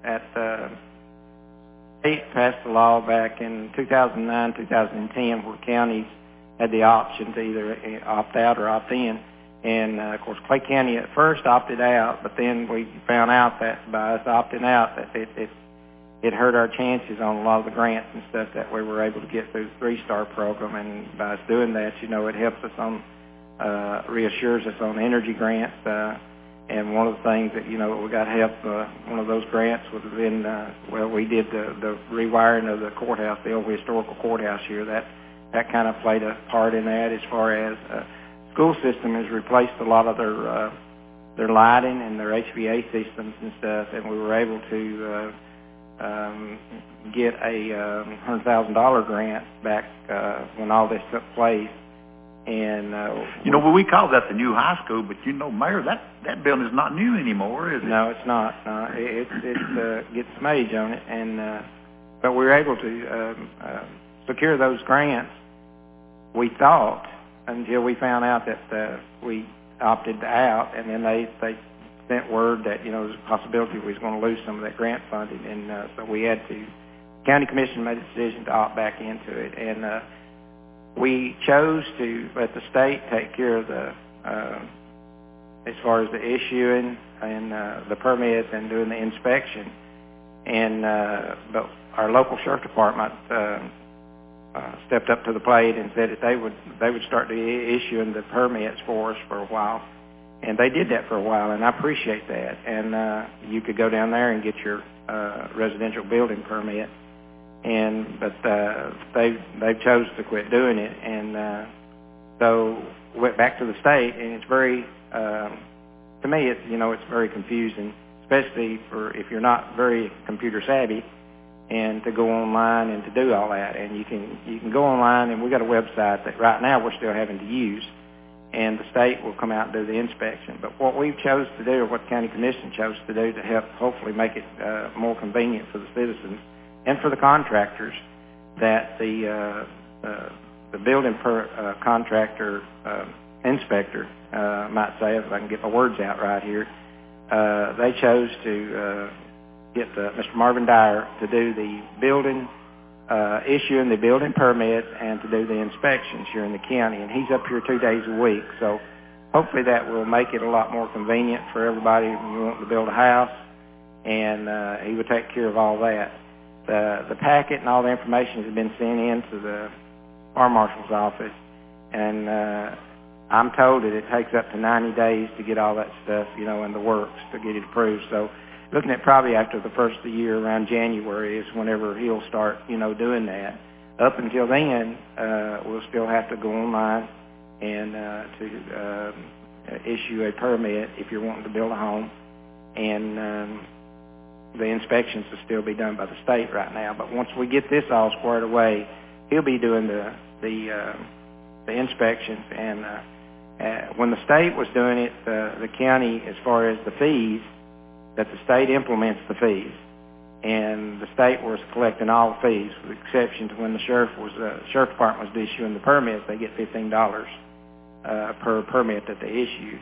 State passed a law back in 2009, 2010, where counties had the option to either opt out or opt in. And, of course, Clay County at first opted out, but then we found out that by us opting out that it hurt our chances on a lot of the grants and stuff that we were able to get through the 3-Star program. And by us doing that, it helps us on, reassures us on energy grants. And one of the things that, we got help, one of those grants would have been, we did the rewiring of the courthouse, the old historical courthouse here. That kind of played a part in that, as far as school system has replaced a lot of their lighting and their HVA systems and stuff, and we were able to get a $100,000 grant back when all this took place. And we call that the new high school, but Mayor, that building is not new anymore, is it? No, it's not. No, it gets some age on it, and but we were able to secure those grants. We thought until we found out that we opted out, and then they sent word that there's a possibility we was going to lose some of that grant funding, and so we had to. County Commission made a decision to opt back into it, and we chose to let the state take care of the as far as the issuing and the permits and doing the inspection, and but our local sheriff department stepped up to the plate and said that they would start issuing the permits for us for a while. And they did that for a while, and I appreciate that. And you could go down there and get your residential building permit, but they've chose to quit doing it, and so went back to the state. And it's very, to me, it's very confusing, especially if you're not very computer savvy, and to go online and to do all that. And you can go online, and we got a website that right now we're still having to use. And the state will come out and do the inspection. But what we chose to do, or what the County Commission chose to do to help hopefully make it more convenient for the citizens and for the contractors, that the building contractor inspector, might say, if I can get my words out right here, they chose to get Mr. Marvin Dyer to do the building issuing the building permits and to do the inspections here in the county. And he's up here 2 days a week. So hopefully that will make it a lot more convenient for everybody when you want to build a house. And he will take care of all that. The packet and all the information has been sent in to the fire marshal's office. And I'm told that it takes up to 90 days to get all that stuff, in the works to get it approved. So looking at probably after the first of the year, around January, is whenever he'll start, doing that. Up until then, we'll still have to go online and to issue a permit if you're wanting to build a home. And the inspections will still be done by the state right now. But once we get this all squared away, he'll be doing the inspections. And when the state was doing it, the county, as far as the fees, that the state implements the fees, and the state was collecting all the fees, with the exception to when the sheriff department was issuing the permits. They get $15 per permit that they issued.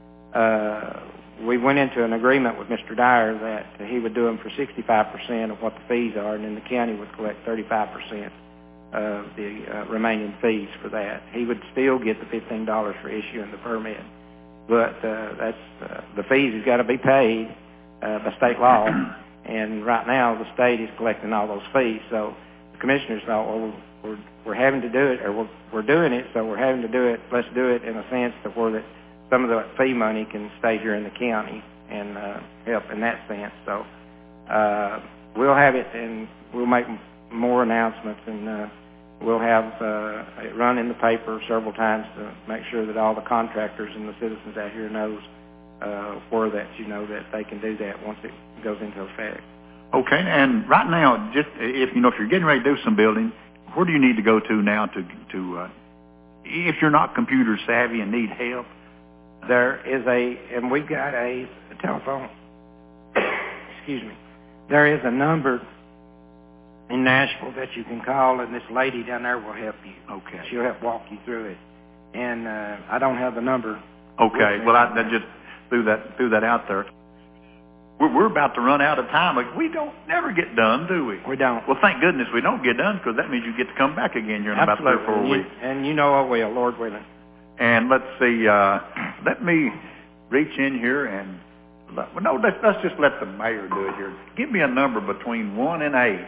We went into an agreement with Mr. Dyer that he would do them for 65% of what the fees are, and then the county would collect 35% of the remaining fees for that. He would still get the $15 for issuing the permit, but that's the fees has got to be paid by state law, and right now the state is collecting all those fees. So the commissioners thought, well, we're having to do it, or we're doing it, so we're having to do it. Let's do it in a sense to where that some of the fee money can stay here in the county and help in that sense. So we'll have it, and we'll make more announcements, and we'll have it run in the paper several times to make sure that all the contractors and the citizens out here knows where that that they can do that once it goes into effect. Okay, and right now, just if you're getting ready to do some building, where do you need to go to now to if you're not computer savvy and need help? There is and we've got a telephone. Excuse me. There is a number in Nashville that you can call, and this lady down there will help you. Okay. She'll help walk you through it. And I don't have the number. Okay. Well, I just threw that out there. We're about to run out of time. We don't never get done, do we? We don't. Well, thank goodness we don't get done, because that means you get to come back again here in about 3 or 4 weeks. And I will, Lord willing. And let's see. Let me reach in here and let's just let the mayor do it here. Give me a number between 1 and 8.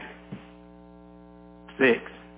6.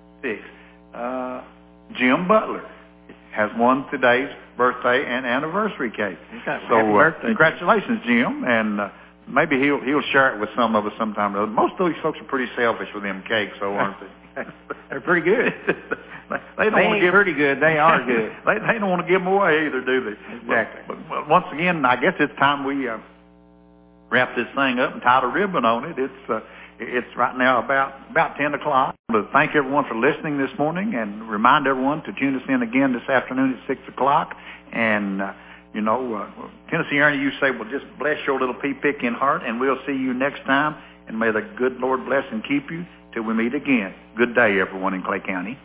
Jim Butler has won today's birthday and anniversary cake. So happy birthday. Congratulations, Jim, and maybe he'll share it with some of us sometime or other. Most of these folks are pretty selfish with them cakes, so aren't they? They're pretty good. They ain't pretty good. They are good. They don't want to give them away either, do they? Exactly. But once again, I guess it's time we wrap this thing up and tie the ribbon on it. It's right now about 10 o'clock. But thank everyone for listening this morning, and remind everyone to tune us in again this afternoon at 6 o'clock. And, Tennessee Ernie, you say, well, just bless your little pea-picking heart, and we'll see you next time. And may the good Lord bless and keep you till we meet again. Good day, everyone in Clay County.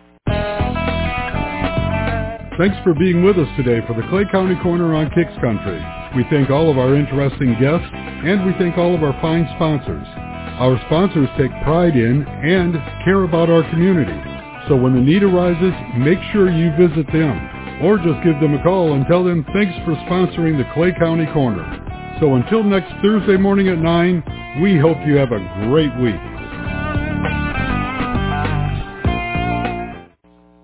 Thanks for being with us today for the Clay County Corner on Kicks Country. We thank all of our interesting guests, and we thank all of our fine sponsors. Our sponsors take pride in and care about our community. So when the need arises, make sure you visit them, or just give them a call and tell them thanks for sponsoring the Clay County Corner. So until next Thursday morning at 9, we hope you have a great week.